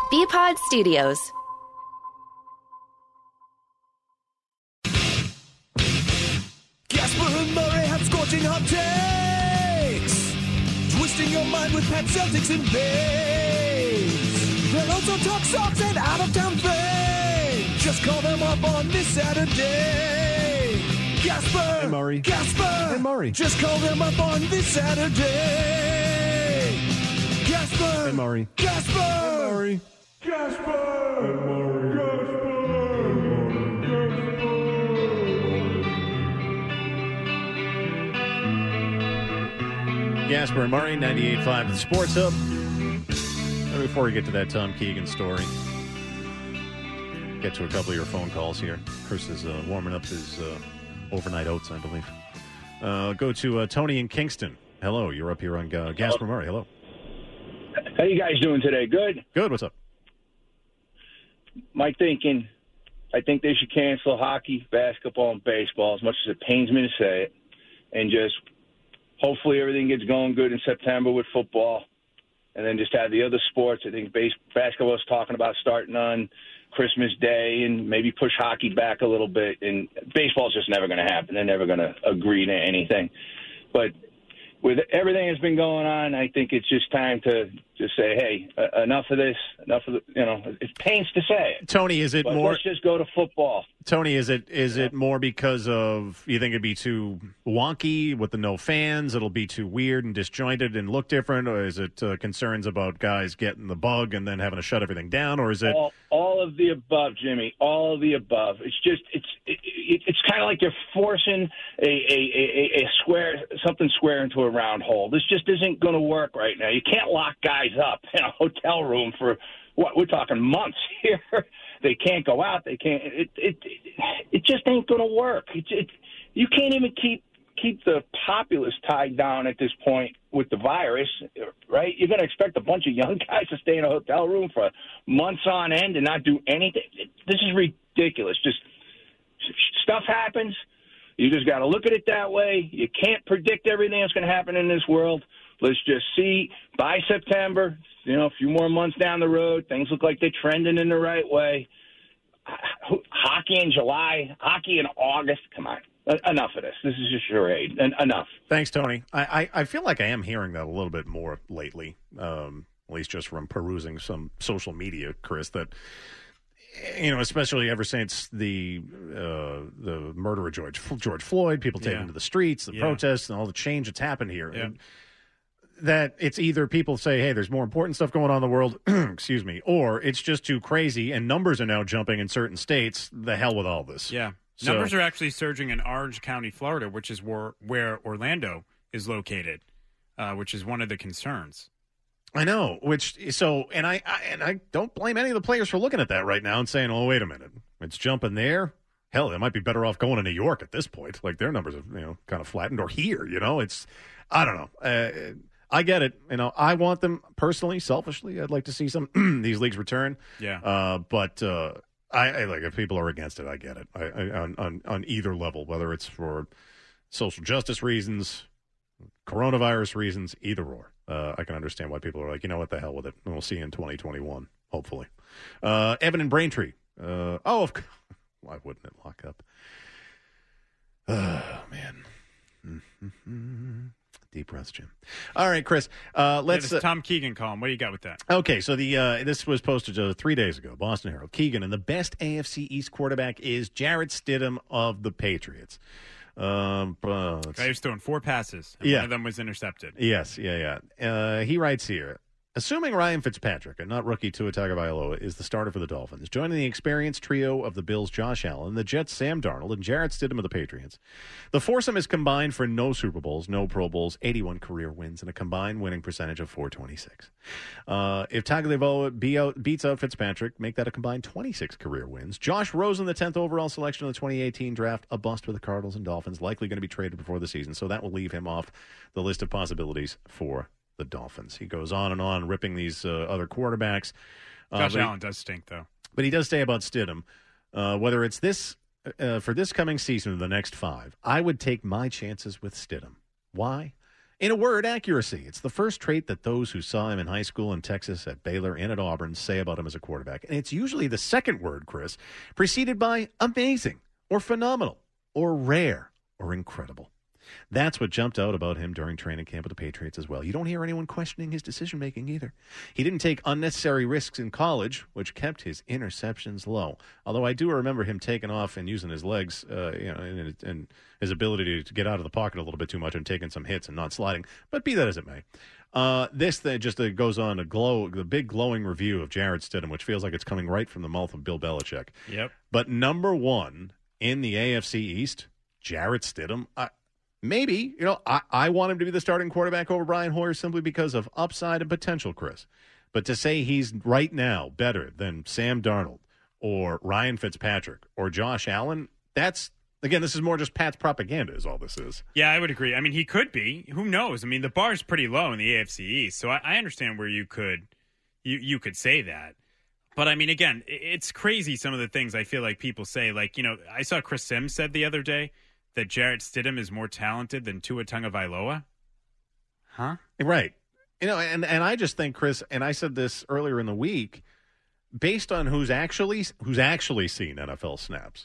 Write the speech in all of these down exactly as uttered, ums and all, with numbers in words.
B-Pod Studios. Gasper and Murray have scorching hot takes, twisting your mind with Pat Celtics and Bays. They'll also talk socks and out-of-town fame. Just call them up on this Saturday. Gasper and Murray. Gasper and Murray. Just call them up on this Saturday. Gasper and Murray. Gasper and Murray. Gasper and Murray. Gasper and Murray, ninety-eight point five, the Sports Hub. And before we get to that Tom Keegan story, get to a couple of your phone calls here. Chris is uh, warming up his uh, overnight oats, I believe. Uh, go to uh, Tony in Kingston. Hello, you're up here on uh, Gasper Murray. Hello. How you guys doing today? Good? Good, what's up? My thinking, I think they should cancel hockey, basketball, and baseball, as much as it pains me to say it, and just hopefully everything gets going good in September with football, and then just have the other sports. I think base, basketball is talking about starting on Christmas Day and maybe push hockey back a little bit. And baseball's just never going to happen. They're never going to agree to anything. But with everything that's been going on, I think it's just time to just say, hey, uh, enough of this, enough of the, you know, it pains to say it. Tony, is it but more... let's just go to football. Tony, is it is it more because of, you think it'd be too wonky with the no fans, it'll be too weird and disjointed and look different, or is it uh, concerns about guys getting the bug and then having to shut everything down, or is it... All, all of the above, Jimmy, all of the above. It's just, it's it, it, it's kind of like you're forcing a, a, a, a square, something square into a round hole. This just isn't going to work right now. You can't lock guys up in a hotel room for, what, we're talking months here. They can't go out. They can't. It it it just ain't going to work. It, it you can't even keep keep the populace tied down at this point with the virus, right? You're going to expect a bunch of young guys to stay in a hotel room for months on end and not do anything. This is ridiculous. Just stuff happens. You just got to look at it that way. You can't predict everything that's going to happen in this world. Let's just see by September, you know, a few more months down the road, things look like they're trending in the right way. Hockey in July, hockey in August. Come on. Enough of this. This is just charade. En- enough. Thanks, Tony. I, I, I feel like I am hearing that a little bit more lately, um, at least just from perusing some social media, Chris, that, you know, especially ever since the uh, the murder of George, George Floyd, people taking Yeah. to the streets, the Yeah. protests, and all the change that's happened here. Yeah. And that it's either people say, hey, there's more important stuff going on in the world, excuse me, or it's just too crazy and numbers are now jumping in certain states. The hell with all this. Yeah. So- Numbers are actually surging in Orange County, Florida, which is where, where Orlando is located, uh, which is one of the concerns. I know, which so, and I, I and I don't blame any of the players for looking at that right now and saying, "Oh, wait a minute, it's jumping there." Hell, they might be better off going to New York at this point. Like their numbers have, you know, kind of flattened, or here, you know, it's, I don't know. Uh, I get it. You know, I want them personally, selfishly. I'd like to see some these leagues return. Yeah. Uh, but uh, I, I like if people are against it, I get it. I, I, on, on on either level, whether it's for social justice reasons, coronavirus reasons, either or. Uh, I can understand why people are like, you know what, the hell with it. And we'll see you in twenty twenty-one, hopefully. Uh, Evan and Braintree. Uh, oh, of, why wouldn't it lock up? Oh, man. Mm-hmm. Deep breaths, Jim. All right, Chris. Uh, let's. Yeah, this Tom Keegan column. What do you got with that? Okay, so the uh, this was posted uh, three days ago. Boston Herald. Keegan, and the best A F C East quarterback is Jarrett Stidham of the Patriots. Um, uh, Guy who's throwing four passes. And Yeah. One of them was intercepted. Yes, yeah, yeah. Uh, he writes here, assuming Ryan Fitzpatrick, and not rookie Tua Tagovailoa, is the starter for the Dolphins, joining the experienced trio of the Bills' Josh Allen, the Jets' Sam Darnold, and Jarrett Stidham of the Patriots. The foursome is combined for no Super Bowls, no Pro Bowls, eighty-one career wins, and a combined winning percentage of four twenty-six. Uh, if Tagovailoa be out, beats out Fitzpatrick, make that a combined twenty-six career wins. Josh Rosen, the tenth overall selection of the twenty eighteen draft, a bust for the Cardinals and Dolphins, likely going to be traded before the season, so that will leave him off the list of possibilities for the Dolphins. He goes on and on, ripping these uh, other quarterbacks. Uh, Josh but he- Allen does stink, though. But he does say about Stidham, uh, whether it's this uh, for this coming season or the next five, I would take my chances with Stidham. Why? In a word, accuracy. It's the first trait that those who saw him in high school in Texas, at Baylor, and at Auburn say about him as a quarterback. And it's usually the second word, Chris, preceded by amazing or phenomenal or rare or incredible. That's what jumped out about him during training camp with the Patriots as well. You don't hear anyone questioning his decision-making either. He didn't take unnecessary risks in college, which kept his interceptions low. Although I do remember him taking off and using his legs, uh, you know, and, and his ability to get out of the pocket a little bit too much and taking some hits and not sliding. But be that as it may. Uh, this thing just uh, goes on a glow, the big glowing review of Jarrett Stidham, which feels like it's coming right from the mouth of Bill Belichick. Yep. But number one in the A F C East, Jarrett Stidham, I, Maybe, you know, I, I want him to be the starting quarterback over Brian Hoyer simply because of upside and potential, Chris. But to say he's right now better than Sam Darnold or Ryan Fitzpatrick or Josh Allen, that's, again, this is more just Pat's propaganda is all this is. Yeah, I would agree. I mean, he could be. Who knows? I mean, the bar's pretty low in the A F C East, so I, I understand where you could you, you could say that. But, I mean, again, it's crazy some of the things I feel like people say. Like, you know, I saw Chris Sims said the other day that Jarrett Stidham is more talented than Tua Tagovailoa? Huh? Right. You know, and, and I just think, Chris, and I said this earlier in the week, based on who's actually who's actually seen N F L snaps,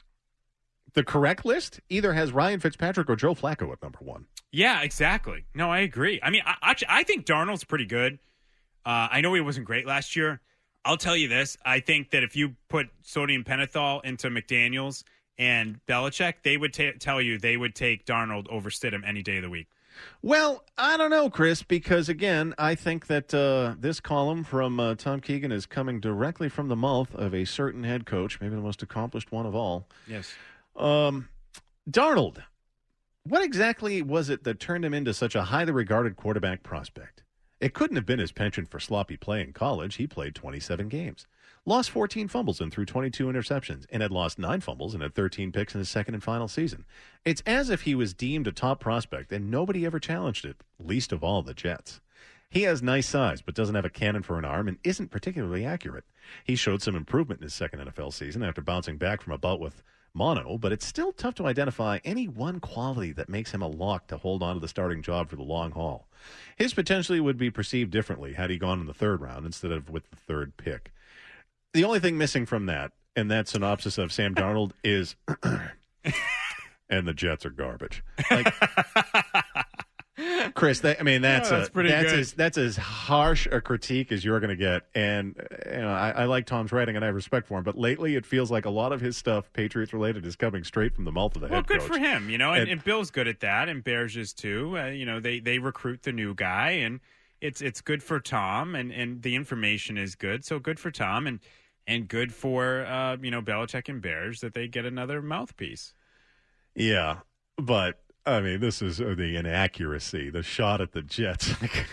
the correct list either has Ryan Fitzpatrick or Joe Flacco at number one. Yeah, exactly. No, I agree. I mean, I, actually, I think Darnold's pretty good. Uh, I know he wasn't great last year. I'll tell you this. I think that if you put sodium pentothal into McDaniels and Belichick, they would t- tell you they would take Darnold over Stidham any day of the week. Well, I don't know, Chris, because, again, I think that uh, this column from uh, Tom Keegan is coming directly from the mouth of a certain head coach, maybe the most accomplished one of all. Yes. Um, Darnold, what exactly was it that turned him into such a highly regarded quarterback prospect? It couldn't have been his penchant for sloppy play in college. He played twenty-seven games. Lost fourteen fumbles and threw twenty-two interceptions, and had lost nine fumbles and had thirteen picks in his second and final season. It's as if he was deemed a top prospect, and nobody ever challenged it, least of all the Jets. He has nice size, but doesn't have a cannon for an arm and isn't particularly accurate. He showed some improvement in his second N F L season after bouncing back from a bout with mono, but it's still tough to identify any one quality that makes him a lock to hold on to the starting job for the long haul. His potentially would be perceived differently had he gone in the third round instead of with the third pick. The only thing missing from that, and that synopsis of Sam Darnold, is, and the Jets are garbage. Like, Chris, that, I mean, that's, yeah, that's a, pretty that's good. as that's as harsh a critique as you're going to get. And you know, I, I like Tom's writing, and I have respect for him. But lately, it feels like a lot of his stuff, Patriots related, is coming straight from the mouth of the well, head good coach. for him, you know. And, And- and Bill's good at that, and Bears is too. Uh, you know, they they recruit the new guy, and it's it's good for Tom, and, and the information is good, so good for Tom, and and good for uh, you know Belichick and Bears that they get another mouthpiece. Yeah, but I mean, this is uh, the inaccuracy, the shot at the Jets.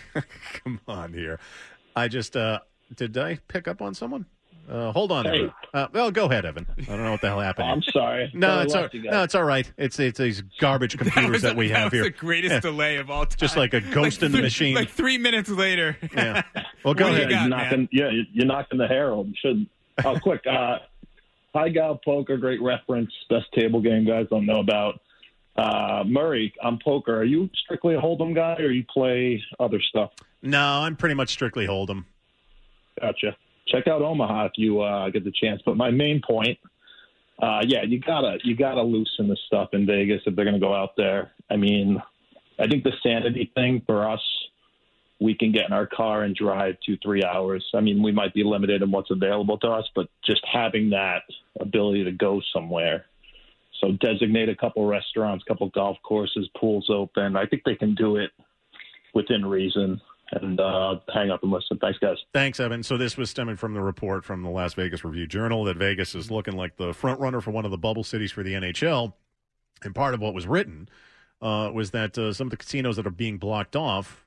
Come on here. I just, uh, did I pick up on someone? Uh, hold on. Hey. Evan. Uh, well, go ahead, Evan. I don't know what the hell happened. I'm sorry. No, Sorry, it's lost all, you guys. no, it's all right. It's it's these garbage computers that, that, was, we that have was here. the greatest Yeah. delay of all time. Just like a ghost Like in the th- machine. Like three minutes later. Yeah. Well, go What do ahead. you got, you're man? knocking, yeah, you're knocking the Herald. You shouldn't. Oh, quick. Uh, High Gal Poker, great reference. Best table game guys don't know about. Uh, Murray, on poker, are you strictly a Hold'em guy or you play other stuff? No, I'm pretty much strictly Hold'em. Gotcha. Check out Omaha if you uh, get the chance. But my main point, uh, yeah, you gotta you gotta loosen the stuff in Vegas if they're gonna go out there. I mean, I think the sanity thing for us, we can get in our car and drive two, three hours. I mean, we might be limited in what's available to us, but just having that ability to go somewhere. So designate a couple restaurants, couple golf courses, pools open. I think they can do it within reason. And uh, hang up and listen. Thanks, guys. Thanks, Evan. So this was stemming from the report from the Las Vegas Review-Journal that Vegas is looking like the front runner for one of the bubble cities for the N H L. And part of what was written uh, was that uh, some of the casinos that are being blocked off,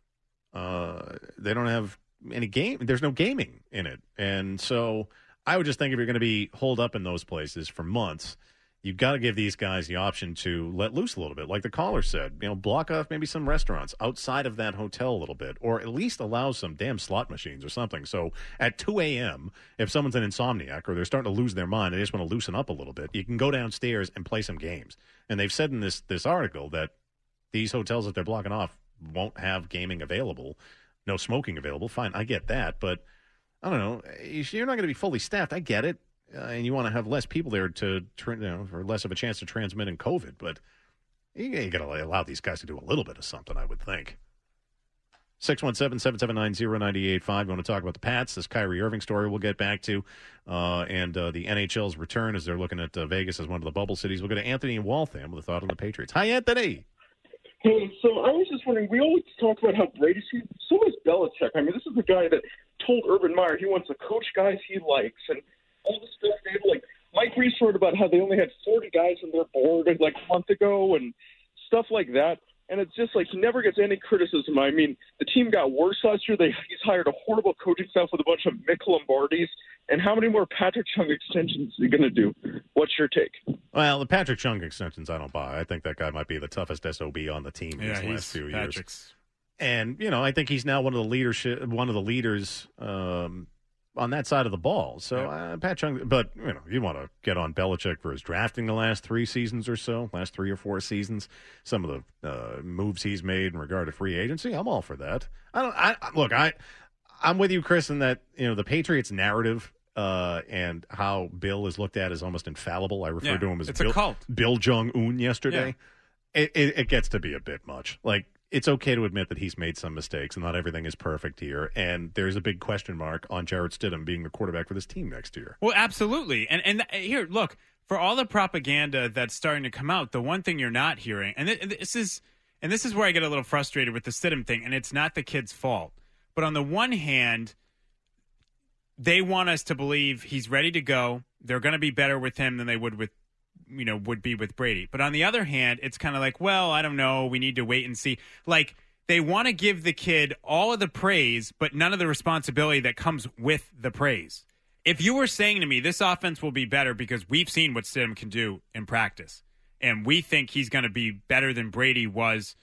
uh, they don't have any game. There's no gaming in it. And so I would just think if you're going to be holed up in those places for months, you've got to give these guys the option to let loose a little bit. Like the caller said, you know, block off maybe some restaurants outside of that hotel a little bit, or at least allow some damn slot machines or something. So at two a.m., if someone's an insomniac or they're starting to lose their mind, they just want to loosen up a little bit, you can go downstairs and play some games. And they've said in this, this article that these hotels that they're blocking off, won't have gaming available, no smoking available. Fine, I get that, but I don't know. You're not going to be fully staffed. I get it, uh, and you want to have less people there to, you know, for less of a chance to transmit in COVID. But you, you got to allow these guys to do a little bit of something, I would think. six one seven, seven seven nine, zero nine eight five. You want to talk about the Pats, this Kyrie Irving story we'll get back to, uh, and uh, the N H L's return as they're looking at uh, Vegas as one of the bubble cities. We'll go to Anthony in Waltham with a thought on the Patriots. Hi, Anthony. Hey, so I was just wondering, we always talk about how Brady's, so is Belichick. I mean, this is the guy that told Urban Meyer he wants to coach guys he likes, and all the stuff they had, like, Mike Reese wrote about how they only had forty guys on their board, like, a month ago, and stuff like that. And it's just like he never gets any criticism. I mean, the team got worse last year. They, he's hired a horrible coaching staff with a bunch of Mick Lombardis. And how many more Patrick Chung extensions is he going to do? What's your take? Well, the Patrick Chung extensions I don't buy. I think that guy might be the toughest S O B on the team yeah, these last few Patrick's. years. And, you know, I think he's now one of the leadership, one of the leaders um, on that side of the ball. So, yeah. uh, Pat Chung, but, you know, you want to get on Belichick for his drafting the last three seasons or so, last three or four seasons, some of the uh, moves he's made in regard to free agency. I'm all for that. I don't, I, look, I, I'm with you, Chris, in that, you know, the Patriots narrative uh, and how Bill is looked at as almost infallible. I refer yeah, to him as it's Bill, a cult. Bill Jong-un yesterday. Yeah. It, it, it gets to be a bit much. Like, it's okay to admit that he's made some mistakes and not everything is perfect here. And there's a big question mark on Jarrett Stidham being the quarterback for this team next year. Well, absolutely. And and here, look, for all the propaganda that's starting to come out, the one thing you're not hearing, and this is and this is where I get a little frustrated with the Stidham thing, and it's not the kid's fault. But on the one hand, they want us to believe he's ready to go. They're going to be better with him than they would with you know, would be with Brady. But on the other hand, it's kind of like, well, I don't know. We need to wait and see. Like, they want to give the kid all of the praise, but none of the responsibility that comes with the praise. If you were saying to me, this offense will be better because we've seen what Stidham can do in practice, and we think he's going to be better than Brady was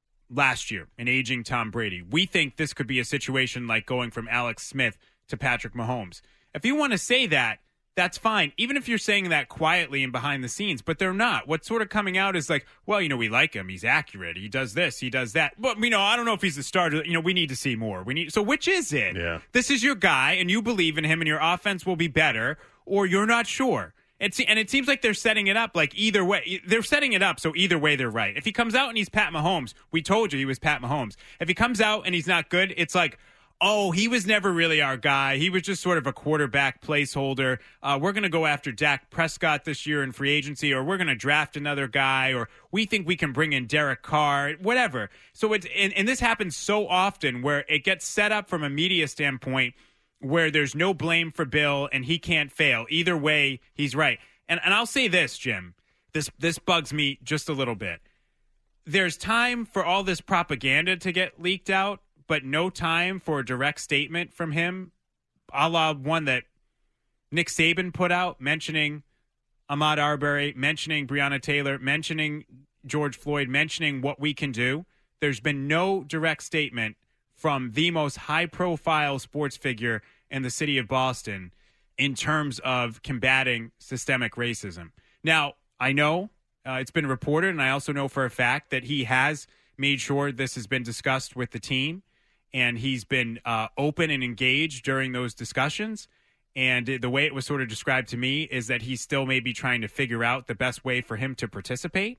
last year, an aging Tom Brady. We think this could be a situation like going from Alex Smith to Patrick Mahomes. If you want to say that, that's fine, even if you're saying that quietly and behind the scenes, but they're not. What's sort of coming out is like, well, you know, we like him. He's accurate. He does this. He does that. But, you know, I don't know if he's the starter. You know, we need to see more. We need. So which is it? Yeah. This is your guy, and you believe in him, and your offense will be better, or you're not sure. It's, and it seems like they're setting it up like either way. They're setting it up so either way they're right. If he comes out and he's Pat Mahomes, we told you he was Pat Mahomes. If he comes out and he's not good, it's like, oh, he was never really our guy. He was just sort of a quarterback placeholder. Uh, we're going to go after Dak Prescott this year in free agency, or we're going to draft another guy, or we think we can bring in Derek Carr, whatever. So it's and, and this happens so often where it gets set up from a media standpoint where there's no blame for Bill and he can't fail. Either way, he's right. And and I'll say this, Jim. This this bugs me just a little bit. There's time for all this propaganda to get leaked out, but no time for a direct statement from him, a la one that Nick Saban put out, mentioning Ahmaud Arbery, mentioning Breonna Taylor, mentioning George Floyd, mentioning what we can do. There's been no direct statement from the most high-profile sports figure in the city of Boston in terms of combating systemic racism. Now, I know uh, it's been reported, and I also know for a fact that he has made sure this has been discussed with the team, and he's been uh, open and engaged during those discussions. And the way it was sort of described to me is that he's still maybe trying to figure out the best way for him to participate.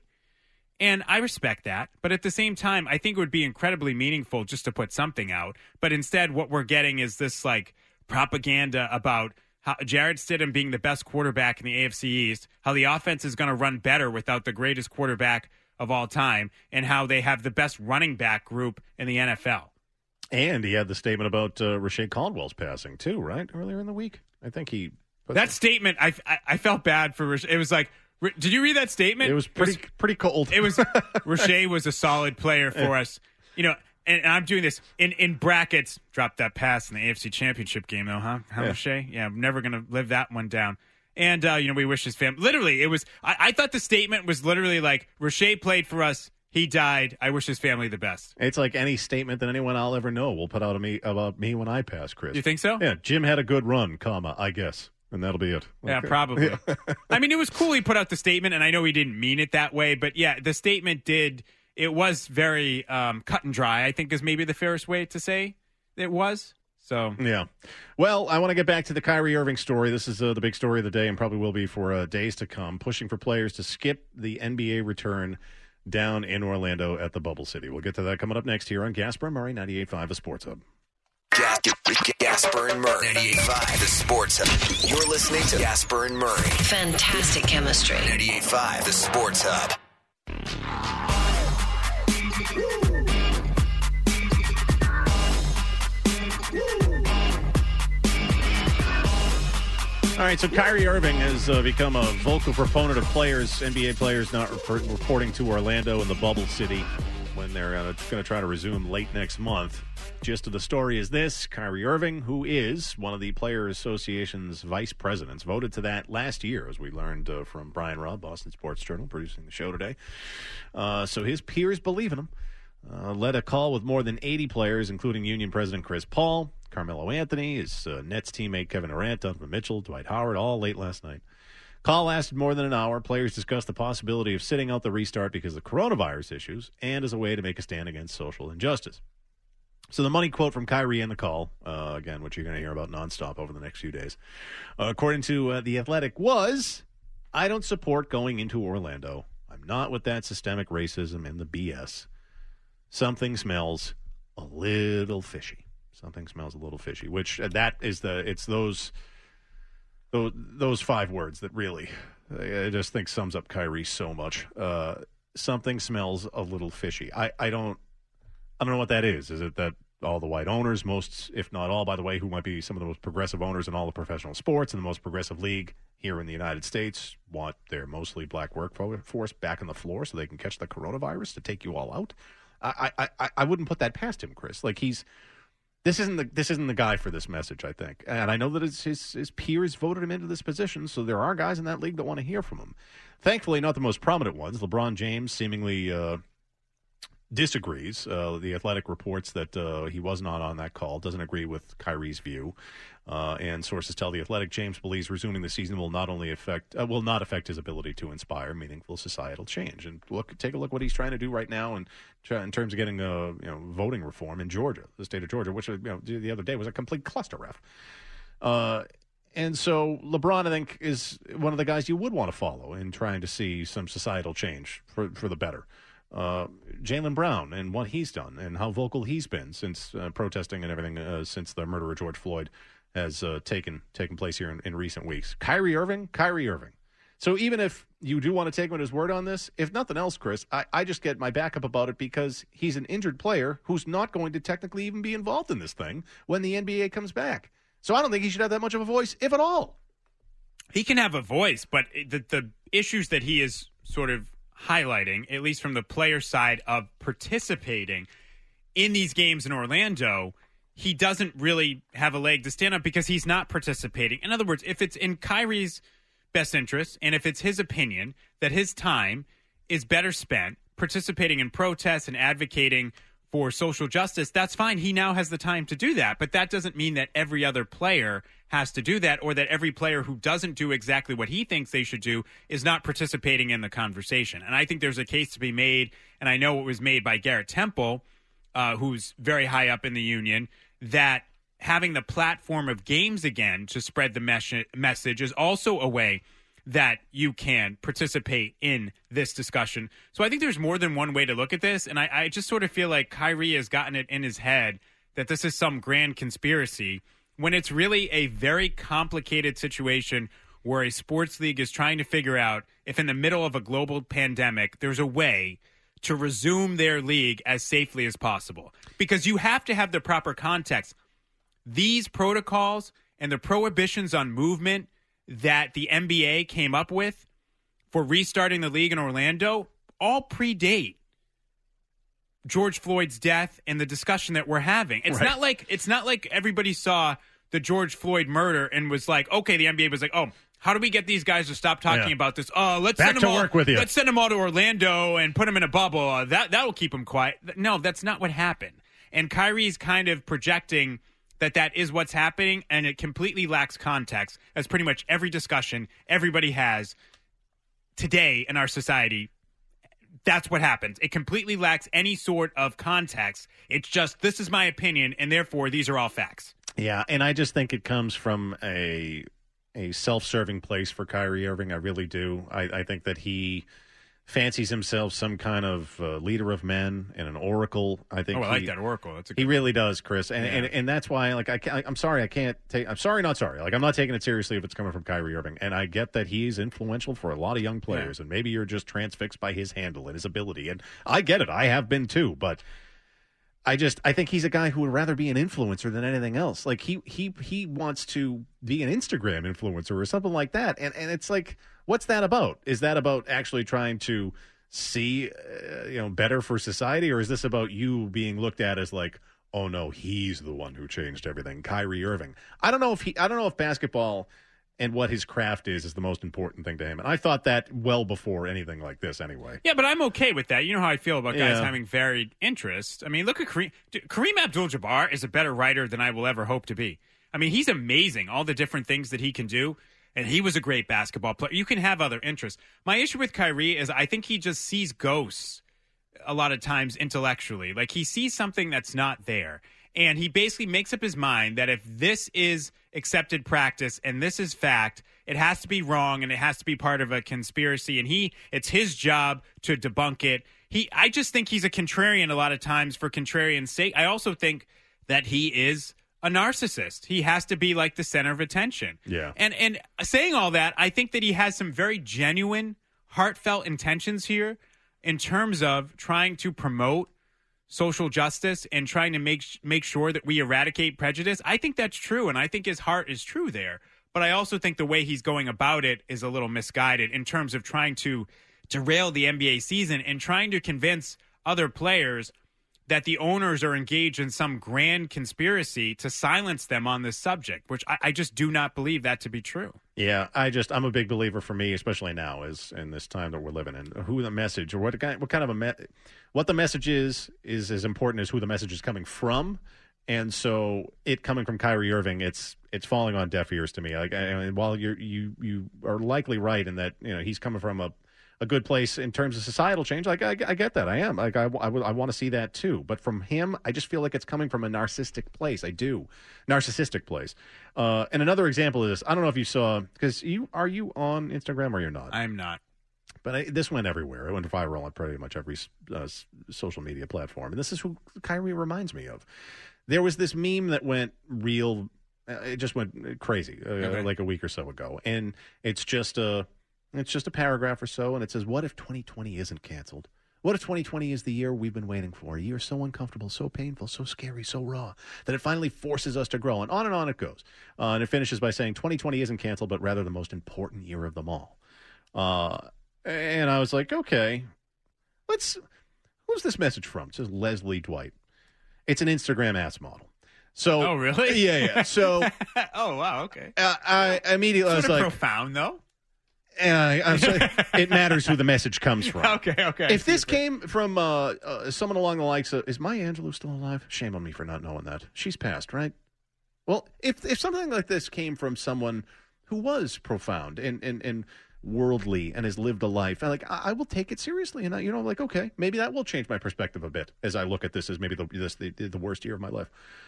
And I respect that. But at the same time, I think it would be incredibly meaningful just to put something out. But instead, what we're getting is this like propaganda about how Jarrett Stidham being the best quarterback in the A F C East, how the offense is going to run better without the greatest quarterback of all time, and how they have the best running back group in the N F L. And he had the statement about uh, Rashae Caldwell's passing, too, right? Earlier in the week. I think he... Put that some... statement, I, I, I felt bad for Rashae. It was like, did you read that statement? It was pretty was, pretty cold. It was, Rashae was a solid player for us. You know, and, and I'm doing this in, in brackets. Dropped that pass in the A F C Championship game, though, huh? Huh, yeah. Rashae? Yeah, I'm never going to live that one down. And, uh, you know, we wish his family... Literally, it was... I, I thought the statement was literally like, Rashae played for us. He died. I wish his family the best. It's like any statement that anyone I'll ever know will put out of me about me when I pass, Chris. You think so? Yeah. Jim had a good run, comma, I guess. And that'll be it. Yeah, okay. probably. Yeah. I mean, it was cool he put out the statement, and I know he didn't mean it that way, but yeah, the statement did it was very um, cut and dry, I think is maybe the fairest way to say it was. So yeah. Well, I want to get back to the Kyrie Irving story. This is uh, the big story of the day and probably will be for uh, days to come, pushing for players to skip the N B A return down in Orlando at the Bubble City. We'll get to that coming up next here on Gasper and Murray, ninety-eight point five, The Sports Hub. Gasper and Murray, ninety-eight point five, The Sports Hub. You're listening to Gasper and Murray. Fantastic chemistry. ninety-eight point five, The Sports Hub. All right, so Kyrie Irving has uh, become a vocal proponent of players, N B A players, not re- reporting to Orlando and the Bubble City when they're uh, going to try to resume late next month. Gist of the story is this: Kyrie Irving, who is one of the Player Association's vice presidents, voted to that last year, as we learned uh, from Brian Robb, Boston Sports Journal, producing the show today. Uh, so his peers believe in him. Uh, led a call with more than eighty players, including Union President Chris Paul, Carmelo Anthony, his uh, Nets teammate Kevin Durant, Donovan Mitchell, Dwight Howard, all late last night. Call lasted more than an hour. Players discussed the possibility of sitting out the restart because of the coronavirus issues and as a way to make a stand against social injustice. So the money quote from Kyrie in the call, uh, again, which you're going to hear about nonstop over the next few days, uh, according to uh, The Athletic, was, I don't support going into Orlando. I'm not with that systemic racism and the B S. Something smells a little fishy. Something smells a little fishy, which uh, that is the, it's those, those, those five words that really, I just think sums up Kyrie so much. Uh, something smells a little fishy. I, I don't, I don't know what that is. Is it that all the white owners, most, if not all, by the way, who might be some of the most progressive owners in all of professional sports and the most progressive league here in the United States, want their mostly black workforce back on the floor so they can catch the coronavirus to take you all out? I, I, I wouldn't put that past him, Chris. Like he's this isn't the this isn't the guy for this message, I think. And I know that his, his his peers voted him into this position, so there are guys in that league that want to hear from him. Thankfully, not the most prominent ones. LeBron James seemingly uh, disagrees. Uh, the Athletic reports that uh, he was not on that call, doesn't agree with Kyrie's view. Uh, and sources tell The Athletic James believes resuming the season will not only affect uh, will not affect his ability to inspire meaningful societal change. And look, take a look what he's trying to do right now, and in terms of getting uh, you know voting reform in Georgia, the state of Georgia, which you know the other day was a complete cluster F. Uh, and so LeBron, I think, is one of the guys you would want to follow in trying to see some societal change for for the better. Uh, Jaylen Brown and what he's done and how vocal he's been since uh, protesting and everything uh, since the murder of George Floyd has uh, taken taken place here in, in recent weeks. Kyrie Irving, Kyrie Irving. So even if you do want to take him at his word on this, if nothing else, Chris, I, I just get my back up about it because he's an injured player who's not going to technically even be involved in this thing when the N B A comes back. So I don't think he should have that much of a voice, if at all. He can have a voice, but the the issues that he is sort of highlighting, at least from the player side of participating in these games in Orlando, he doesn't really have a leg to stand up because he's not participating. In other words, if it's in Kyrie's best interest and if it's his opinion that his time is better spent participating in protests and advocating for social justice, that's fine. He now has the time to do that. But that doesn't mean that every other player has to do that, or that every player who doesn't do exactly what he thinks they should do is not participating in the conversation. And I think there's a case to be made, and I know it was made by Garrett Temple, uh, who's very high up in the union, that having the platform of games again to spread the mes- message is also a way that you can participate in this discussion. So I think there's more than one way to look at this, and I, I just sort of feel like Kyrie has gotten it in his head that this is some grand conspiracy when it's really a very complicated situation where a sports league is trying to figure out if in the middle of a global pandemic there's a way to resume their league as safely as possible. Because you have to have the proper context. These protocols and the prohibitions on movement that the N B A came up with for restarting the league in Orlando all predate George Floyd's death and the discussion that we're having. It's right. not like it's not like everybody saw the George Floyd murder and was like, okay, the N B A was like, oh, how do we get these guys to stop talking yeah. about this? Oh, let's Back send them to all, work with you. Let's send them all to Orlando and put them in a bubble. Uh, that that will keep them quiet. No, that's not what happened. And Kyrie's kind of projecting that that is what's happening, and it completely lacks context, as pretty much every discussion everybody has today in our society that's what happens. It completely lacks any sort of context. It's just, this is my opinion, and therefore these are all facts. Yeah, and I just think it comes from a a self-serving place for Kyrie Irving. I really do. I, I think that he fancies himself some kind of uh, leader of men and an oracle. I think oh, I he, like that oracle. That's a good he really does, Chris. And, Yeah. and and that's why, like, I can't, I'm sorry, I can't take. I'm sorry, not sorry. Like, I'm not taking it seriously if it's coming from Kyrie Irving. And I get that he's influential for a lot of young players, Yeah. and maybe you're just transfixed by his handle and his ability. And I get it. I have been too, but. I just I think he's a guy who would rather be an influencer than anything else. Like he he he wants to be an Instagram influencer or something like that. And and it's like, what's that about? Is that about actually trying to see uh, you know better for society, or is this about you being looked at as like, oh no, he's the one who changed everything, Kyrie Irving? I don't know if he I don't know if basketball and what his craft is is the most important thing to him. And I thought that well before anything like this anyway. Yeah, but I'm okay with that. You know how I feel about guys Yeah. having varied interests. I mean, look at Kareem. Dude, Kareem Abdul-Jabbar is a better writer than I will ever hope to be. I mean, he's amazing, all the different things that he can do, and he was a great basketball player. You can have other interests. My issue with Kyrie is I think he just sees ghosts a lot of times intellectually. Like, he sees something that's not there. And he basically makes up his mind that if this is accepted practice and this is fact, it has to be wrong and it has to be part of a conspiracy. And he, it's his job to debunk it. He, I just think he's a contrarian a lot of times for contrarian's sake. I also think that he is a narcissist. He has to be like the center of attention. Yeah. And and saying all that, I think that he has some very genuine, heartfelt intentions here in terms of trying to promote social justice and trying to make make sure that we eradicate prejudice. I think that's true, and I think his heart is true there. But I also think the way he's going about it is a little misguided in terms of trying to derail the N B A season and trying to convince other players that the owners are engaged in some grand conspiracy to silence them on this subject, which I, I just do not believe that to be true. Yeah, I just I'm a big believer for me, especially now, is in this time that we're living in. Who the message or what kind what kind of a me- what the message is is as important as who the message is coming from. And so it coming from Kyrie Irving, it's it's falling on deaf ears to me. Like, and while you're you you are likely right in that, you know, he's coming from a a good place in terms of societal change. Like, I, I get that. I am. Like, I, I, I want to see that too. But from him, I just feel like it's coming from a narcissistic place. I do. Narcissistic place. Uh, and another example of this, I don't know if you saw, because you, are you on Instagram or you're not? I'm not. But I, this went everywhere. It went viral on pretty much every uh, social media platform. And this is who Kyrie reminds me of. There was this meme that went real, uh, it just went crazy uh, Okay. like a week or so ago. And it's just a, it's just a paragraph or so. And it says, what if twenty twenty isn't canceled? What if twenty twenty is the year we've been waiting for? A year so uncomfortable, so painful, so scary, so raw, that it finally forces us to grow. And on and on it goes. Uh, and it finishes by saying twenty twenty isn't canceled, but rather the most important year of them all. Uh, and I was like, okay, let's, who's this message from? It says Leslie Dwight. It's an Instagram ass model. So, Oh, really? Yeah, yeah. So oh, wow, okay. uh, I immediately I was Sort of like, profound, though. and I, I was like, it matters who the message comes from. Okay, okay. If this came from uh, uh, someone along the likes of, is Maya Angelou still alive? Shame on me for not knowing that. She's passed, right? Well, if if something like this came from someone who was profound and and, and worldly and has lived a life, I, like I, I will take it seriously, and I, you know, like, okay, maybe that will change my perspective a bit as I look at this as maybe the this the, the worst year of my life.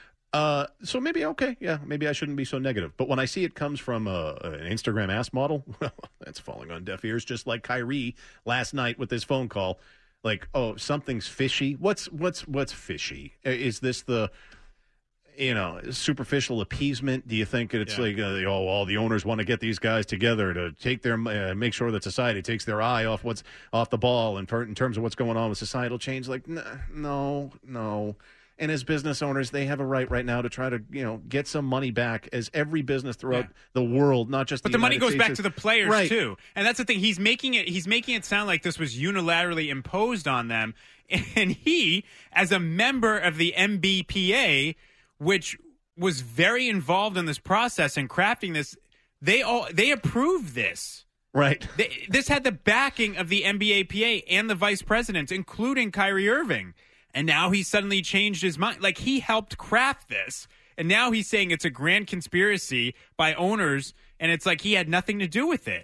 Uh, so maybe, okay, yeah, maybe I shouldn't be so negative. But when I see it comes from a, an Instagram ass model, well, that's falling on deaf ears, just like Kyrie last night with this phone call. Like, oh, something's fishy. What's what's what's fishy? Is this the, you know, superficial appeasement? Do you think it's Yeah. like, uh, oh, all the owners want to get these guys together to take their, uh, make sure that society takes their eye off what's off the ball in, in terms of what's going on with societal change? Like, n- no, no. And as business owners, they have a right right now to try to, you know, get some money back, as every business throughout Yeah. the world, not just But the the money United goes States back is- to the players Right. too, and that's the thing. He's making it. He's making it sound like this was unilaterally imposed on them, and he, as a member of the M B P A, which was very involved in this process and crafting this, they all they approved this. Right. They, this had the backing of the N B A P A and the vice presidents, including Kyrie Irving. And now he suddenly changed his mind. Like, he helped craft this. And now he's saying it's a grand conspiracy by owners, and it's like he had nothing to do with it.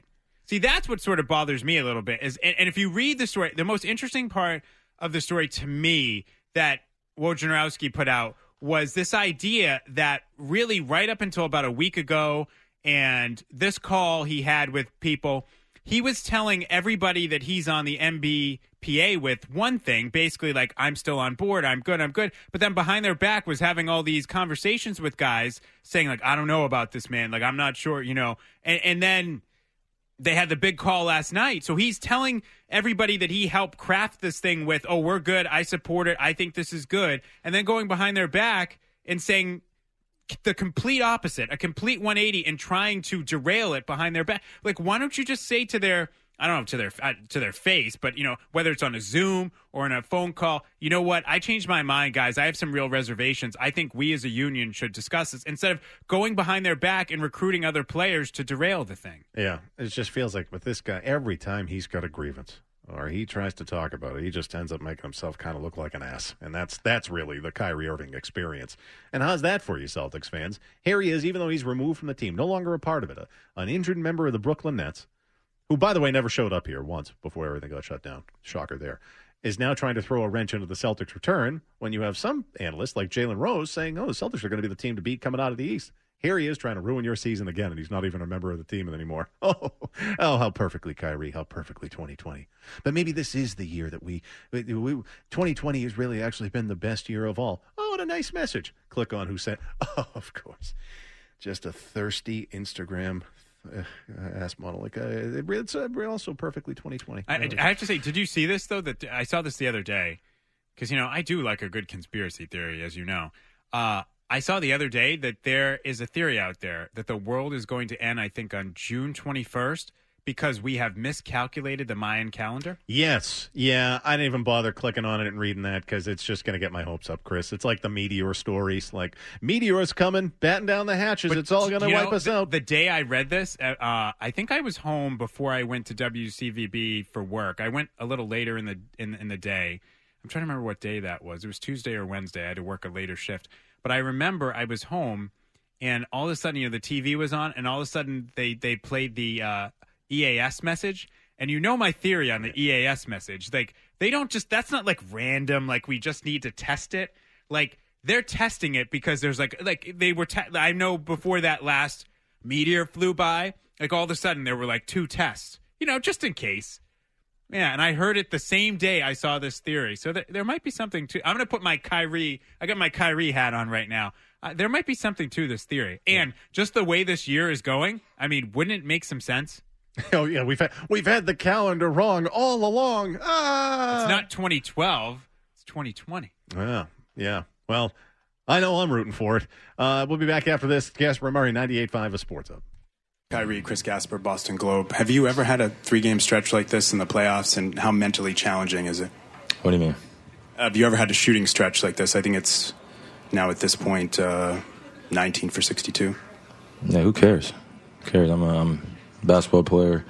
See, that's what sort of bothers me a little bit. Is and, and if you read the story, the most interesting part of the story to me that Wojnarowski put out was this idea that really right up until about a week ago and this call he had with people, he was telling everybody that he's on the M B P A with one thing, basically like, I'm still on board, I'm good, I'm good. But then behind their back was having all these conversations with guys saying, like, I don't know about this, man. Like, I'm not sure, you know. And, and then they had the big call last night. So he's telling everybody that he helped craft this thing with, oh, we're good, I support it, I think this is good. And then going behind their back and saying the complete opposite, a complete one eighty, and trying to derail it behind their back. Like, why don't you just say to their, I don't know, to their uh, to their face, but, you know, whether it's on a Zoom or in a phone call, you know what, I changed my mind, guys. I have some real reservations. I think we as a union should discuss this instead of going behind their back and recruiting other players to derail the thing. Yeah, it just feels like with this guy, every time he's got a grievance or he tries to talk about it, he just ends up making himself kind of look like an ass. And that's that's really the Kyrie Irving experience. And how's that for you, Celtics fans? Here he is, even though he's removed from the team, no longer a part of it, a, an injured member of the Brooklyn Nets, who, by the way, never showed up here once before everything got shut down. Shocker there. Is now trying to throw a wrench into the Celtics' return when you have some analysts like Jalen Rose saying, oh, the Celtics are going to be the team to beat coming out of the East. Here he is trying to ruin your season again, and he's not even a member of the team anymore. Oh, oh, how perfectly, Kyrie, how perfectly twenty twenty. But maybe this is the year that we, we twenty twenty has really actually been the best year of all. Oh, what a nice message. Click on who sent. Oh, of course. Just a thirsty Instagram uh, ass model. Like, uh, it's uh, also perfectly twenty twenty. I, I have to say, did you see this, though? That I saw this the other day. Because, you know, I do like a good conspiracy theory, as you know. Uh, I saw the other day that there is a theory out there that the world is going to end, I think, on June twenty-first because we have miscalculated the Mayan calendar. Yes. Yeah, I didn't even bother clicking on it and reading that because it's just going to get my hopes up, Chris. It's like the meteor stories. Like, meteor's coming, batten down the hatches. But it's all going to wipe know, us the, out. The day I read this, uh, I think I was home before I went to W C V B for work. I went a little later in the in, in the day. I'm trying to remember what day that was. It was Tuesday or Wednesday. I had to work a later shift. But I remember I was home, and all of a sudden, you know, the T V was on, and all of a sudden they, they played the uh, E A S message. And you know my theory on the E A S message. Like, they don't just – that's not, like, random, like, we just need to test it. Like, they're testing it because there's, like – like they were te- – I know before that last meteor flew by, like, all of a sudden there were, like, two tests, you know, just in case. Yeah, and I heard it the same day I saw this theory. So th- there might be something to – I'm going to put my Kyrie – I got my Kyrie hat on right now. Uh, there might be something to this theory. And just the way this year is going, I mean, wouldn't it make some sense? Oh, yeah, we've had, we've had the calendar wrong all along. Ah! It's not twenty twelve. It's twenty twenty. Yeah, yeah. Well, I know I'm rooting for it. Uh, we'll be back after this. Gasper Murray, ninety-eight point five, a Sports Hub. Kyrie, Chris Gasper, Boston Globe. Have you ever had a three-game stretch like this in the playoffs, and how mentally challenging is it? What do you mean? Have you ever had a shooting stretch like this? I think it's now at this point uh, nineteen for sixty-two. Yeah, who cares? Who cares? I'm a, I'm a basketball player.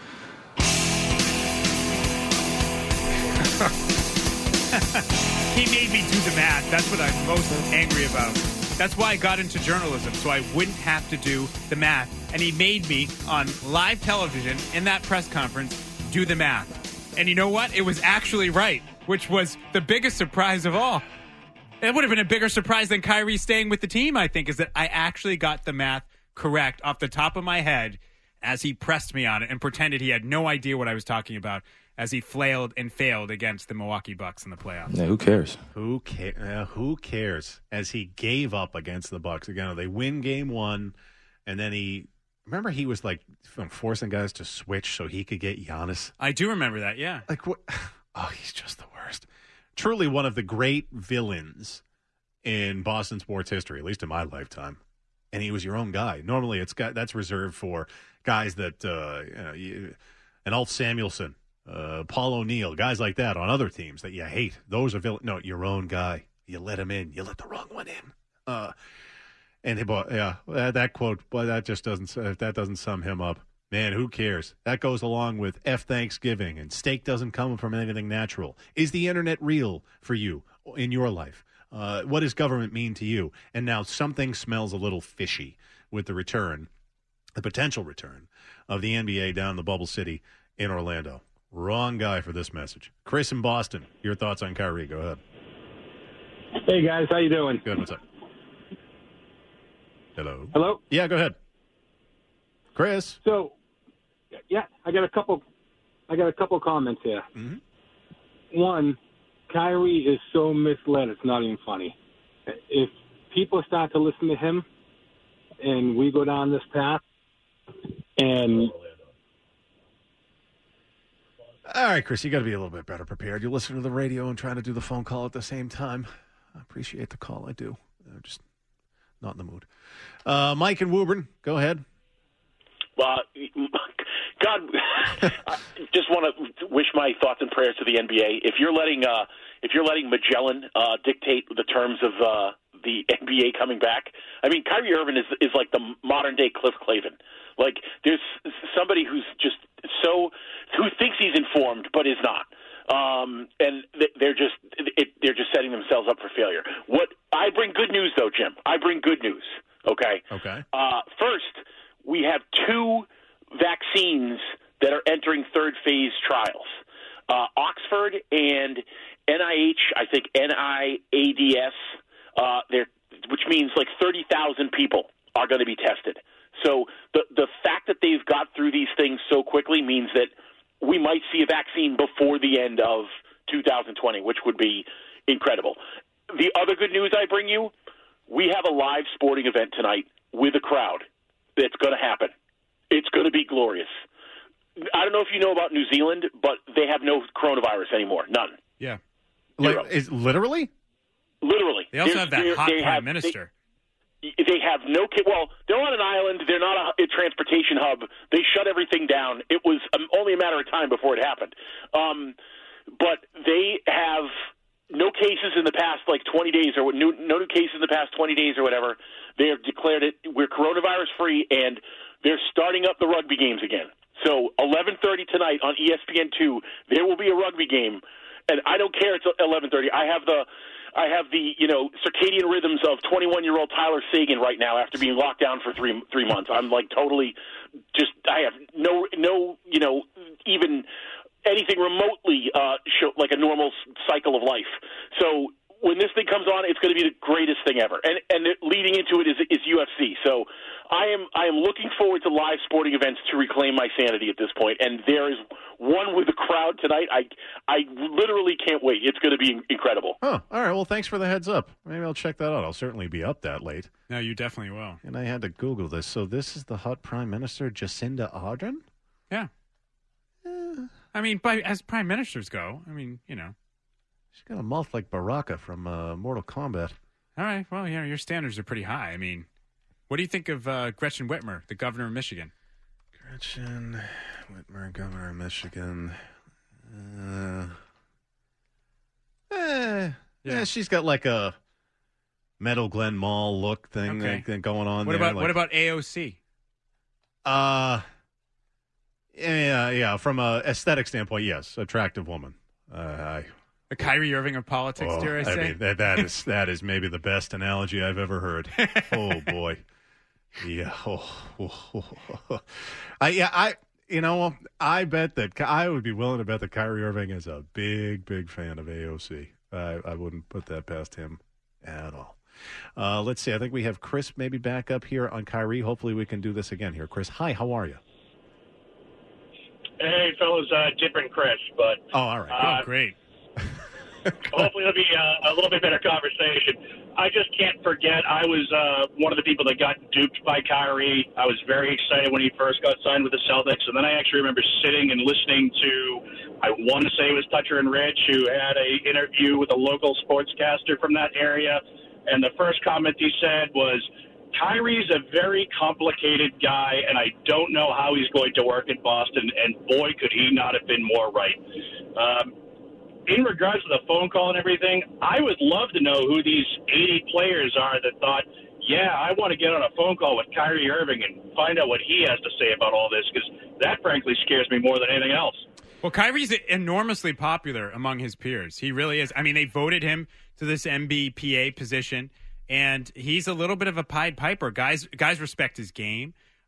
He made me do the math. That's what I'm most angry about. That's why I got into journalism, so I wouldn't have to do the math. And he made me, on live television, in that press conference, do the math. And you know what? It was actually right, which was the biggest surprise of all. It would have been a bigger surprise than Kyrie staying with the team, I think, is that I actually got the math correct off the top of my head as he pressed me on it and pretended he had no idea what I was talking about as he flailed and failed against the Milwaukee Bucks in the playoffs. Yeah, who cares? Who, ca- uh, who cares? As he gave up against the Bucks. Again, they win game one, and then he – remember he was, like, forcing guys to switch so he could get Giannis? I do remember that, yeah. Like, what? Oh, he's just the worst. Truly one of the great villains in Boston sports history, at least in my lifetime. And he was your own guy. Normally, it's got that's reserved for guys that uh, you know, you, an Alt Samuelson, uh, Paul O'Neill, guys like that on other teams that you hate. Those are villains. No, your own guy. You let him in. You let the wrong one in. Uh, and he, boy, yeah, that, that quote, boy, that just doesn't if that doesn't sum him up. Man, who cares? That goes along with F Thanksgiving, and steak doesn't come from anything natural. Is the internet real for you in your life? Uh, what does government mean to you? And now something smells a little fishy with the return the potential return of the N B A down in the bubble city in Orlando. Wrong guy for this message. Chris in Boston, your thoughts on Kyrie. Go ahead. Hey, guys. How you doing? Good. What's up? Hello? Hello? Yeah, go ahead. Chris? So, yeah, I got a couple I got a couple comments here. Mm-hmm. One, Kyrie is so misled, it's not even funny. If people start to listen to him and we go down this path and... All right, Chris, you got to be a little bit better prepared. You listen to the radio and trying to do the phone call at the same time. I appreciate the call. I do. I'm just not in the mood. Uh, Mike and Woburn, go ahead. Well, God, I just want to wish my thoughts and prayers to the N B A. If you're letting, uh, if you're letting Magellan uh, dictate the terms of uh, the N B A coming back, I mean, Kyrie Irving is is like the modern day Cliff Clavin. Like, there's somebody who's just so who thinks he's informed but is not. Um, and they're just it, they're just setting themselves up for failure. What I bring good news though, Jim. I bring good news. Okay. Okay. Uh, first, we have two vaccines that are entering third phase trials. Uh, Oxford and N I H, I think N I A D S, uh, they're, which means like thirty thousand people are going to be tested. So the the fact that they've got through these things so quickly means that we might see a vaccine before the end of two thousand twenty, which would be incredible. The other good news I bring you, we have a live sporting event tonight with a crowd that's going to happen. It's going to be glorious. I don't know if you know about New Zealand, but they have no coronavirus anymore. None. Yeah. Like, is literally? Literally. They also There's, have that there- hot they prime have- minister. They, they have no – well, they're on an island. They're not a, a transportation hub. They shut everything down. It was um, only a matter of time before it happened. Um, but they have no cases in the past, like, twenty days or no, no new cases in the past twenty days or whatever. They have declared it. We're coronavirus-free, and they're starting up the rugby games again. So eleven thirty tonight on E S P N two, there will be a rugby game. And I don't care it's eleven thirty. I have the – I have the, you know, circadian rhythms of twenty-one-year-old Tyler Sagan right now after being locked down for three three months. I'm like totally just I have no no you know even anything remotely uh, show, like a normal cycle of life. So when this thing comes on, it's going to be the greatest thing ever. And and leading into it is is U F C. So I am I am looking forward to live sporting events to reclaim my sanity at this point. And there is one with the crowd tonight. I I literally can't wait. It's going to be incredible. Oh, all right. Well, thanks for the heads up. Maybe I'll check that out. I'll certainly be up that late. No, you definitely will. And I had to Google this. So this is the hot Prime Minister, Jacinda Ardern? Yeah. I mean, by, as prime ministers go, I mean, you know. She's got a mouth like Baraka from uh, Mortal Kombat. All right. Well, you know, your standards are pretty high. I mean, what do you think of uh, Gretchen Whitmer, the governor of Michigan? Gretchen Whitmer, governor of Michigan. Uh, eh, yeah. yeah, she's got like a Meadow Glen Mall look thing Okay. like, going on What there. about like, what about A O C? Uh, yeah, yeah. From a aesthetic standpoint, yes, attractive woman. Uh, I. The Kyrie Irving of politics, Oh, dare I I say? mean, that, that is that is maybe the best analogy I've ever heard. Oh boy, yeah. Oh, oh, oh, oh. I yeah I you know I bet that I would be willing to bet that Kyrie Irving is a big big fan of A O C. I I wouldn't put that past him at all. Uh, let's see. I think we have Chris maybe back up here on Kyrie. Hopefully we can do this again here. Chris, hi. How are you? Hey, fellas, uh, different Chris, but Oh, all right. Uh, oh, great. hopefully it'll be uh, a little bit better conversation. I just can't forget I was uh, one of the people that got duped by Kyrie. I was very excited when he first got signed with the Celtics, and then I actually remember sitting and listening to, I want to say it was Toucher and Rich, who had a interview with a local sportscaster from that area, and the first comment he said was, Kyrie's a very complicated guy, and I don't know how he's going to work in Boston, and boy, could he not have been more right. Um, in regards to the phone call and everything, I would love to know who these eighty players are that thought, yeah, I want to get on a phone call with Kyrie Irving and find out what he has to say about all this, because that, frankly, scares me more than anything else. Well, Kyrie's enormously popular among his peers. He really is. I mean, they voted him to this M B P A position, and he's a little bit of a Pied Piper. Guys guys respect his game.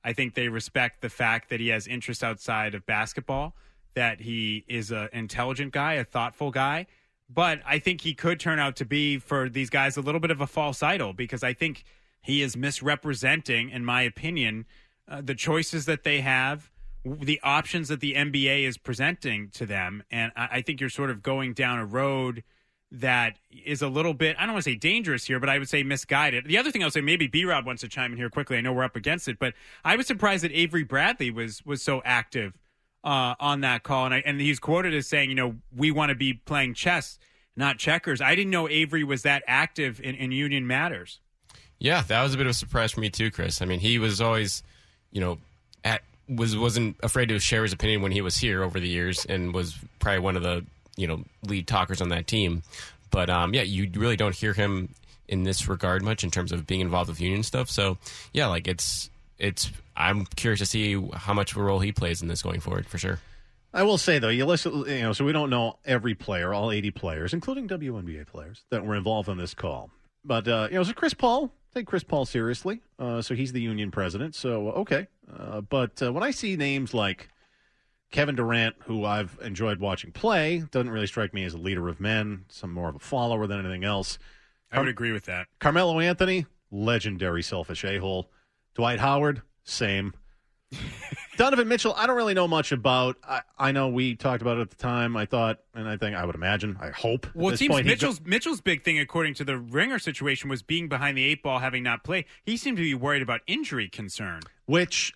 I think they respect the fact that he has interests outside of basketball, that he is an intelligent guy, a thoughtful guy. But I think he could turn out to be, for these guys, a little bit of a false idol, because I think he is misrepresenting, in my opinion, uh, the choices that they have, the options that the N B A is presenting to them. And I, I think you're sort of going down a road that is a little bit, I don't want to say dangerous here, but I would say misguided. The other thing I'll say, maybe B-Rob wants to chime in here quickly. I know we're up against it, but I was surprised that Avery Bradley was was so active uh, on that call. And, I, and he's quoted as saying, you know, we want to be playing chess, not checkers. I didn't know Avery was that active in, in Union Matters. Yeah, that was a bit of a surprise for me too, Chris. I mean, he was always, you know, at was wasn't afraid to share his opinion when he was here over the years, and was probably one of the, you know, lead talkers on that team. But um, yeah, you really don't hear him in this regard much in terms of being involved with union stuff. So yeah, like it's it's. I'm curious to see how much of a role he plays in this going forward, for sure. I will say though, you listen, you know, so we don't know every player, all eighty players, including W N B A players that were involved on this call. But uh, you know, so Chris Paul. Take Chris Paul seriously. Uh, so he's the union president. So, okay. Uh, but uh, when I see names like Kevin Durant, who I've enjoyed watching play, doesn't really strike me as a leader of men, some more of a follower than anything else. I would agree with that. Carmelo Anthony, legendary selfish a-hole. Dwight Howard, same. Donovan Mitchell, I don't really know much about. I, I know we talked about it at the time. I thought, and I think, I would imagine, I hope. Well, at it this seems point, Mitchell's, go- Mitchell's big thing, according to the Ringer situation, was being behind the eight ball, having not played. He seemed to be worried about injury concern. Which,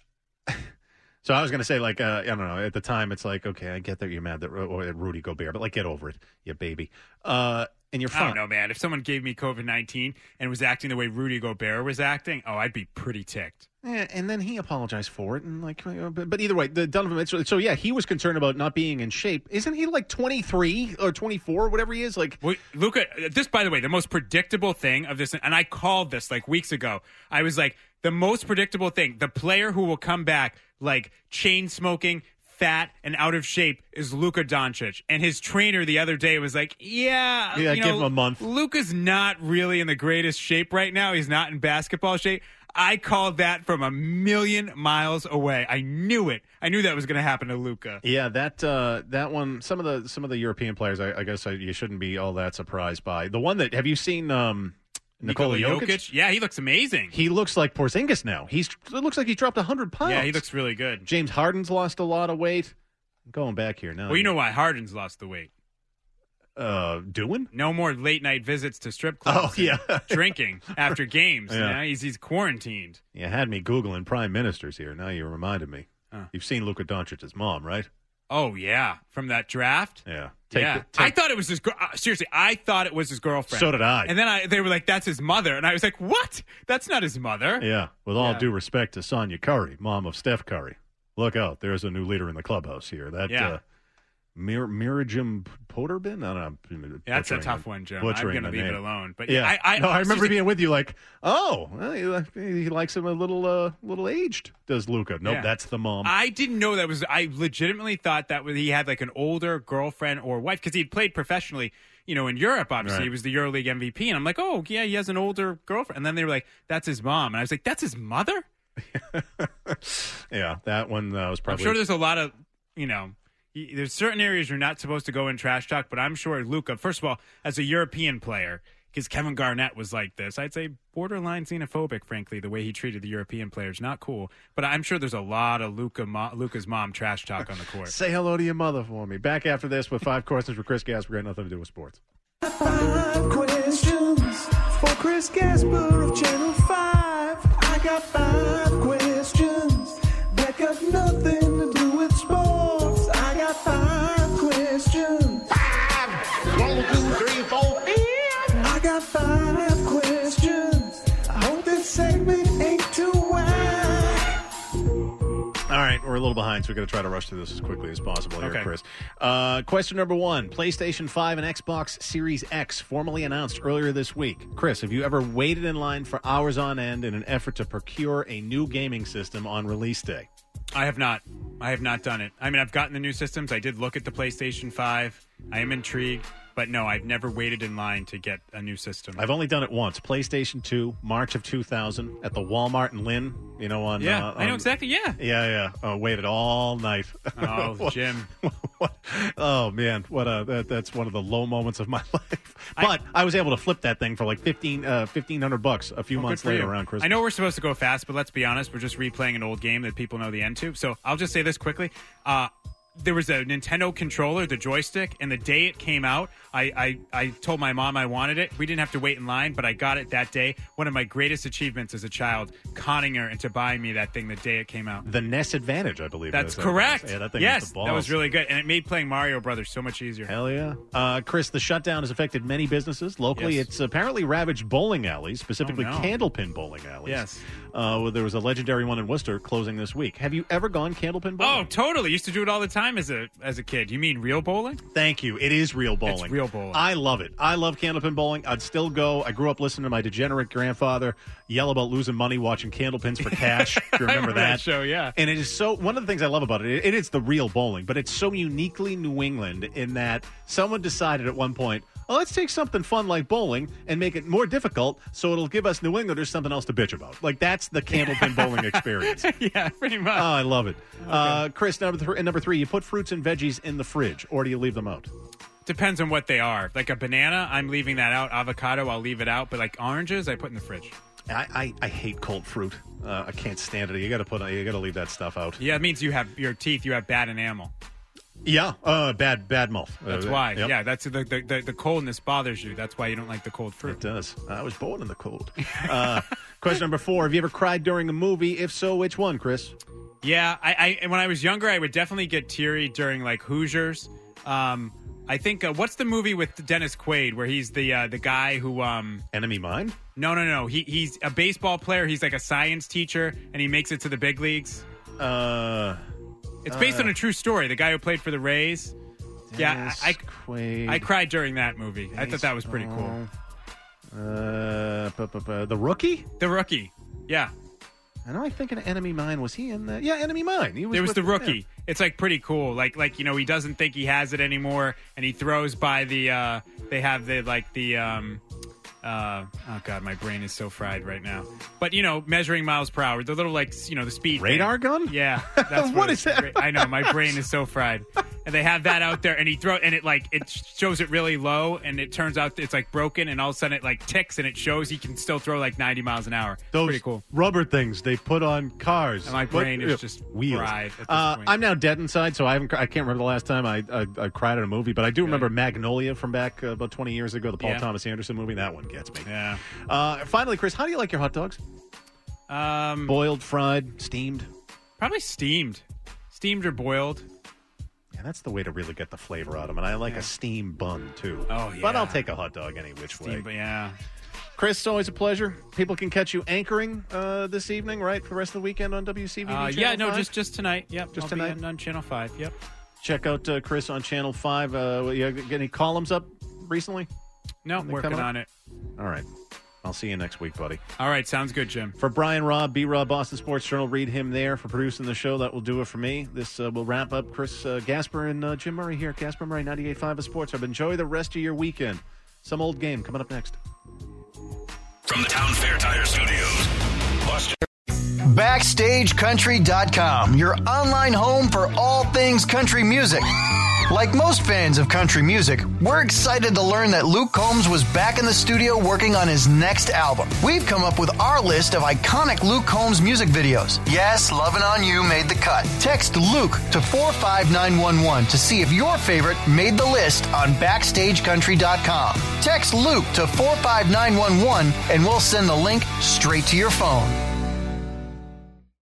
so I was going to say, like, uh, I don't know, at the time, it's like, okay, I get that you're mad that or that Rudy Gobert, but, like, get over it, you baby. Uh, and you're fine. I don't know, man. If someone gave me COVID nineteen and was acting the way Rudy Gobert was acting, oh, I'd be pretty ticked. Yeah, and then he apologized for it, and like, but, but either way, the Donovan Mitchell. So yeah, he was concerned about not being in shape. Isn't he like twenty-three or twenty-four, whatever he is? Like, well, Luka. This, by the way, the most predictable thing of this, and I called this like weeks ago. I was like, the most predictable thing, the player who will come back like chain smoking, fat, and out of shape is Luka Doncic. And his trainer the other day was like, yeah, yeah, you give know, him a month. Luka's not really in the greatest shape right now. He's not in basketball shape. I called that from a million miles away. I knew it. I knew that was going to happen to Luka. Yeah, that uh, that one. Some of the some of the European players, I, I guess I, you shouldn't be all that surprised by. The one that have you seen? Um, Nikola, Nikola Jokic? Jokic? Yeah, he looks amazing. He looks like Porzingis now. He's it looks like he dropped a hundred pounds. Yeah, he looks really good. James Harden's lost a lot of weight. I'm going back here now. Well, you know why Harden's lost the weight. Uh, doing? No more late night visits to strip clubs. Oh, yeah. Drinking after games. Yeah. Now he's he's quarantined. You had me Googling prime ministers here. Now you reminded me. Huh. You've seen Luka Doncic's mom, right? Oh, yeah. From that draft? Yeah. Take yeah. The, take... I thought it was his girl. Uh, seriously, I thought it was his girlfriend. So did I. And then I, they were like, that's his mother. And I was like, what? That's not his mother. Yeah. With all yeah. due respect to Sonia Curry, mom of Steph Curry. Look out. There's a new leader in the clubhouse here. That, yeah. uh, Mir- Mirajim Poterbin? I don't know. Yeah, that's a tough one, Jim. I'm going to leave name. it alone. But yeah, I, I, no, I remember seriously... being with you like, oh, well, he, he likes him a little uh, little aged, does Luka. Nope, yeah. that's the mom. I didn't know that was, I legitimately thought that was, he had like an older girlfriend or wife because he'd played professionally, you know, in Europe, obviously. Right. He was the EuroLeague M V P. And I'm like, oh, yeah, he has an older girlfriend. And then they were like, that's his mom. And I was like, that's his mother? Yeah, that one uh, was probably. I'm sure there's a lot of, you know, there's certain areas you're not supposed to go in trash talk, but I'm sure Luka, first of all, as a European player, because Kevin Garnett was like this, I'd say borderline xenophobic, frankly, the way he treated the European players. Not cool. But I'm sure there's a lot of Luka Mo- Luka's mom trash talk on the court. Say hello to your mother for me. Back after this with five questions for Chris Gasper. Got nothing to do with sports. Five questions for Chris Gasper of Channel five. I got five questions that got nothing to do with sports. I got five questions. Five! One, two, three, four, five. I got five questions. I hope this segment ain't too wide. All right, we're a little behind, so we're going to try to rush through this as quickly as possible here, okay. Chris. Uh, question number one. PlayStation five and Xbox Series X formally announced earlier this week. Chris, have you ever waited in line for hours on end in an effort to procure a new gaming system on release day? I have not. I have not done it. I mean, I've gotten the new systems. I did look at the PlayStation five. I am intrigued. But no, I've never waited in line to get a new system. I've only done it once. PlayStation two, March of two thousand, at the Walmart in Lynn. You know, on Yeah, uh, I know on- exactly. Yeah. Yeah, yeah. Uh, waited all night. Oh, What- Jim. what- oh man, what a that, that's one of the low moments of my life. But I, I was able to flip that thing for like fifteen, uh, fifteen hundred bucks a few Well, months good for later you. around Christmas. I know we're supposed to go fast, but let's be honest. We're just replaying an old game that people know the end to. So I'll just say this quickly. Uh, there was a Nintendo controller, the joystick, and the day it came out, I, I, I told my mom I wanted it. We didn't have to wait in line, but I got it that day. One of my greatest achievements as a child, conning her into buying me that thing the day it came out. The N E S Advantage, I believe. That's it is. correct. Yeah, that thing yes, was the balls. that was really good, and it made playing Mario Brothers so much easier. Hell yeah. Uh, Chris, the shutdown has affected many businesses. Locally, Yes. it's apparently ravaged bowling alleys, specifically Oh, no. candlepin bowling alleys. Yes. Uh, well, there was a legendary one in Worcester closing this week. Have you ever gone candlepin bowling? Oh, totally. Used to do it all the time as a as a kid. You mean real bowling? Thank you. It is real bowling. It's real bowling. I love it. I love candlepin bowling. I'd still go. I grew up listening to my degenerate grandfather yell about losing money watching Candlepins for Cash. If you remember, remember that show, yeah. And it is so, one of the things I love about it, it, it is the real bowling, but it's so uniquely New England in that someone decided at one point, well, let's take something fun like bowling and make it more difficult so it'll give us New Englanders something else to bitch about. Like, that's the Candlepin bowling experience. Yeah, pretty much. Oh, I love it. Uh, Chris, number, th- number three, you put fruits and veggies in the fridge, or do you leave them out? Depends on what they are. Like a banana, I'm leaving that out. Avocado, I'll leave it out. But like oranges, I put in the fridge. I, I, I hate cold fruit. Uh, I can't stand it. You got to put. You got to leave that stuff out. Yeah, it means you have your teeth. You have bad enamel. Yeah, uh, bad bad mouth. That's Uh, why. yep. Yeah, that's the, the the the coldness bothers you. That's why you don't like the cold fruit. It does. I was born in the cold. Uh, question number four: have you ever cried during a movie? If so, which one, Chris? Yeah, I, I when I was younger, I would definitely get teary during like Hoosiers. Um, I think uh, what's the movie with Dennis Quaid where he's the uh, the guy who um, Enemy Mine? No, no, no. He he's a baseball player. He's like a science teacher, and he makes it to the big leagues. Uh, it's based uh, on a true story. The guy who played for the Rays. Yeah, Dennis I, Quaid. I cried during that movie. I thought that was pretty cool. Uh, bu- bu- bu- the Rookie? The Rookie. Yeah. I know. I think an Enemy Mine. Was he in that? Yeah, Enemy Mine. He was It was with the him, Rookie. yeah. It's like pretty cool. Like like you know he doesn't think he has it anymore, and he throws by the. Uh, they have the like the. Um, uh, oh god, my brain is so fried right now. But you know, measuring miles per hour, the little like you know the speed Radar thing. gun? Yeah, that's What it is that? I know my brain is so fried. And they have that out there, and he throw and it like it shows it really low, and it turns out it's like broken, and all of a sudden it like ticks, and it shows he can still throw like ninety miles an hour. Those Pretty cool. rubber things they put on cars. And my brain What- is just wheels. fried at this Uh, point. I'm now dead inside, so I haven't. I can't remember the last time I I, I cried at a movie, but I do remember Magnolia from back uh, about twenty years ago, the Paul Yeah. Thomas Anderson movie. That one gets me. Yeah. Uh, finally, Chris, how do you like your hot dogs? Um, Boiled, fried, steamed? Probably steamed, steamed or boiled. Yeah, that's the way to really get the flavor out of them. And I like a steam bun too. Oh, But yeah. I'll take a hot dog any which way. Steamed, but yeah. Chris, it's always a pleasure. People can catch you anchoring uh, this evening, right, for the rest of the weekend on W C V D Uh, Channel yeah, no, five? just just tonight. Yep, Just I'll be tonight? on, on Channel Five. Yep. Check out uh, Chris on Channel five. Uh, you get any columns up recently? No, Anything working coming up? on it. All right. I'll see you next week, buddy. All right, sounds good, Jim. For Brian Robb, B-Rob, Boston Sports Journal, read him there for producing the show. That will do it for me. This uh, will wrap up Chris uh, Gasper and uh, Jim Murray here at Gasper Murray, ninety-eight point five of Sports Hub. Enjoy the rest of your weekend. Some old game coming up next. From the Town Fair Tire Studios, Buster. Backstage Country dot com, your online home for all things country music. Like most fans of country music, we're excited to learn that Luke Combs was back in the studio working on his next album. We've come up with our list of iconic Luke Combs music videos. Yes, Lovin' On You made the cut. Text Luke to four five nine one one to see if your favorite made the list on Backstage Country dot com. Text Luke to four five nine one one and we'll send the link straight to your phone.